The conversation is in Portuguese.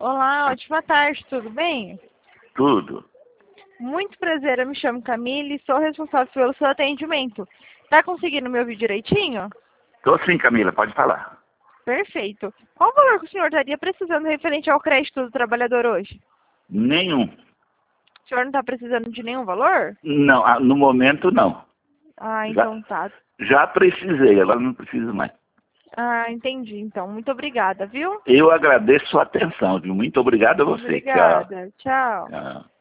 Olá, ótima tarde, tudo bem? Tudo. Muito prazer, eu me chamo Camille e sou responsável pelo seu atendimento. Tá conseguindo me ouvir direitinho? Tô sim, Camila, pode falar. Perfeito. Qual o valor que o senhor estaria precisando referente ao crédito do trabalhador hoje? Nenhum. O senhor não está precisando de nenhum valor? Não, no momento não. Ah, Já, então tá. já precisei, agora não preciso mais. Ah, entendi. Então, muito obrigada, viu? Eu agradeço sua atenção, viu? Muito obrigado a você. Tchau. Obrigada. Tchau. Tchau.